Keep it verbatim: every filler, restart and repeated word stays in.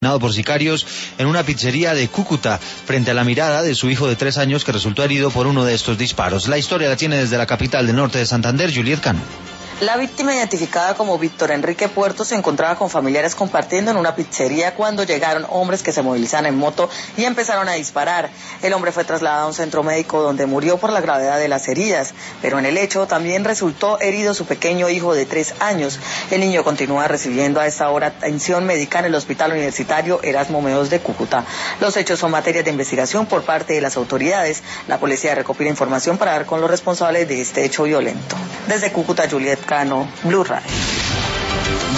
por sicarios en una pizzería de Cúcuta, frente a la mirada de su hijo de tres años que resultó herido por uno de estos disparos. La historia la tiene desde la capital del norte de Santander, Juliet Cano. La víctima, identificada como Víctor Enrique Puerto, se encontraba con familiares compartiendo en una pizzería cuando llegaron hombres que se movilizaban en moto y empezaron a disparar. El hombre fue trasladado a un centro médico donde murió por la gravedad de las heridas, pero en el hecho también resultó herido su pequeño hijo de tres años. El niño continúa recibiendo a esta hora atención médica en el Hospital Universitario Erasmo Meos de Cúcuta. Los hechos son materia de investigación por parte de las autoridades. La policía recopila información para dar con los responsables de este hecho violento. Desde Cúcuta, Juliet Cano, Blue Radio.